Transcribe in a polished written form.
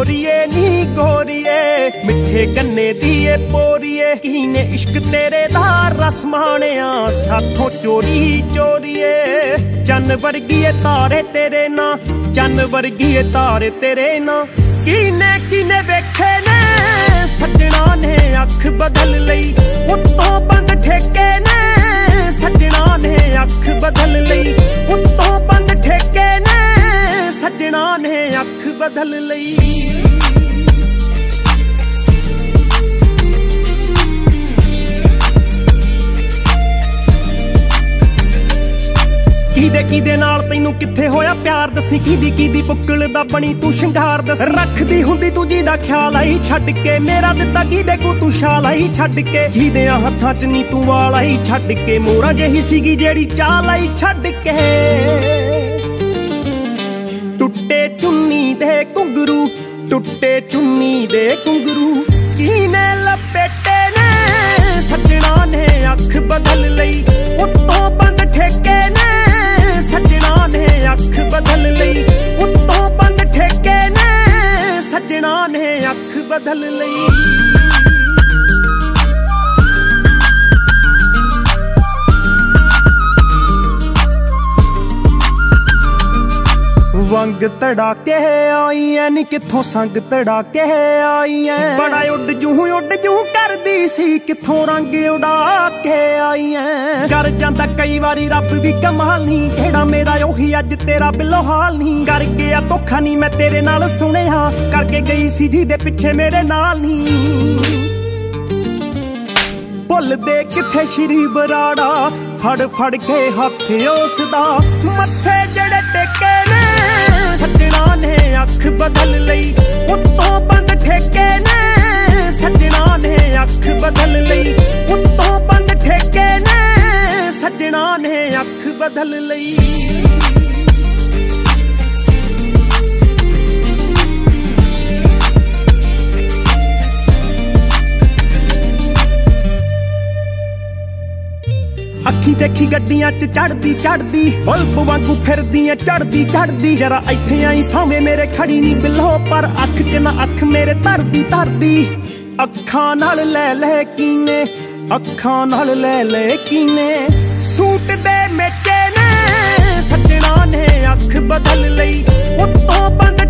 ਗੋਰੀਏ ਨੀ ਗੋਰੀਏ ਮਿੱਠੇ ਗੰਨੇ ਦੀ ਏ ਪੋਰੀਏ ਕੀਨੇ ਇਸ਼ਕ ਤੇਰੇ ਦਾ ਰਸ ਮਾਣਿਆ ਸਾਥੋਂ ਚੋਰੀ ਚੋਰੀਏ ਚੰਨ ਵਰਗੀ ਏ ਤਾਰੇ ਤੇਰੇ ਨਾਂ ਚੰਨ ਵਰਗੀ ਏ ਤਾਰੇ ਤੇਰੇ ਨਾਂ ਕੀਨੇ ਕੀਨੇ ਵੇਖੇ ਨੇ ਸੱਜਣਾ ਨੇ ਅੱਖ ਬਦਲ ਲਈ ਉੱਤੋਂ ਬੰਦ ਠੇਕੇ ਨੇ ਸੱਜਣਾ ਨੇ ਅੱਖ ਬਦਲ ਲਈ ਉੱਤੋਂ ਬੰਦ ਠੇਕੇ ਨੇ ਸੱਜਣਾ ਨੇ ਅੱਖ ਬਦਲ ਲਈ ਕਿਹਦੇ ਨਾਲ ਤੈਨੂੰ ਕਿੱਥੇ ਹੋਇਆ ਪਿਆਰ ਦੱਸੀ ਕਿਹਦੀ ਪੁੱਕਲ ਦਾ ਬਣੀ ਤੂੰ ਸ਼ਿੰਗਾਰ ਦੱਸ ਰੱਖਦੀ ਹੁੰਦੀ ਤੂੰ ਜਿਹਦਾ ਖਿਆਲ ਆਈ ਛੱਡ ਕੇ ਮੇਰਾ ਦਿੱਤਾ ਕਿਹਦੇ ਕੋ ਤੂੰ ਸ਼ਾਲ ਆਈ ਛੱਡ ਕੇ ਜਿਹਦਿਆਂ ਹੱਥਾਂ 'ਚ ਨੀ ਤੂੰ ਵਾਲ ਆਈ ਛੱਡ ਕੇ ਮੋਹਰਾਂ ਜਿਹੀ ਸੀਗੀ ਜਿਹੜੀ ਚਾਲ ਆਈ ਛੱਡ ਕੇ ਟੁੱਟੇ ਚੁੰਨੀ ਦੇ ਘੁੰਗਰੂ ਟੁੱਟੇ ਚੁੰਨੀ ਦੇ ਘੁੰਗਰੂ ਕੀਨੇ ਲਪੇਟੇ ਨੇ ਸੱਜਣਾ ਨੇ ਅੱਖ ਬਦਲ ਲਈ ਉੱਤੋਂ ਬੰਦ ਠੇਕੇ ਨੇ ਸੱਜਣਾ ਨੇ ਅੱਖ ਬਦਲ ਲਈ ਉੱਤੋਂ ਬੰਦ ਠੇਕੇ ਨੇ ਸੱਜਣਾ ਨੇ ਅੱਖ ਬਦਲ ਲਈ ਵੰਗ ਤੜਾਕੇ ਆਈ ਐ ਨੀ ਕਿੱਥੋਂ ਸੰਗ ਤੜਾਕੇ ਆਈ ਐ ਬੜਾ ਉੱਡ ਜੂ ਕਰਦੀ ਸੀ ਕਿੱਥੋਂ ਰੰਗ ਉਡਾ ਕੇ ਆਈ ਐ ਕਰ ਜਾਂਦਾ ਕਈ ਵਾਰੀ ਰੱਬ ਵੀ ਕਮਾਲ ਨਹੀਂ ਕਿਹੜਾ ਮੇਰਾ ਉਹੀ ਅੱਜ ਤੇਰਾ ਬਿੱਲੋ ਹਾਲ ਨਹੀਂ ਕਰ ਗਿਆ ਧੋਖਾ ਨਹੀਂ ਮੈਂ ਤੇਰੇ ਨਾਲ ਸੁਣਿਆ ਕਰਕੇ ਗਈ ਸੀ ਜਿਹਦੇ ਪਿੱਛੇ ਮੇਰੇ ਨਾਲ ਨਹੀਂ ਭੁੱਲਦੇ ਕਿੱਥੇ ਸ਼੍ਰੀ ਬਰਾੜਾ ਫੜ ਕੇ ਹੱਥ ਉਸ ਦਾ ਮੱਥੇ ਜਿਹੜੇ ਟੇਕੇ ਨੇ ਸੱਜਣਾ ਨੇ ਅੱਖ ਬਦਲ ਲਈ ਉੱਤੋਂ ਬੰਦ ਠੇਕੇ ਨੇ ਸੱਜਣਾ ਨੇ ਅੱਖ ਬਦਲ ਲਈ ਉੱਤੋਂ ਬੰਦ ਠੇਕੇ ਨੇ ਸੱਜਣਾ ਨੇ ਅੱਖ ਬਦਲ ਲਈ ਅੱਖੀ ਦੇਖੀ ਗੱਡੀਆਂ 'ਚ ਚੜਦੀ ਬਲਬ ਵਾਂਗੂ ਫਿਰਦੀ ਐ ਚੜਦੀ ਜਰਾ ਇੱਥੇ ਆਈ ਸਾਵੇਂ ਮੇਰੇ ਖੜੀ ਨੀ ਬਿੱਲੋ ਪਰ ਅੱਖ 'ਚ ਨਾ ਅੱਖ ਮੇਰੇ ਧਰਦੀ ਅੱਖਾਂ ਨਾਲ ਲੈ ਕੀਨੇ ਅੱਖਾਂ ਨਾਲ ਲੈ ਕੀਨੇ ਸੂਟ ਦੇ ਮੇਟੇ ਨੇ ਸੱਜਣਾ ਨੇ ਅੱਖ ਬਦਲ ਲਈ ਉੱਤੋਂ ਬੰਦ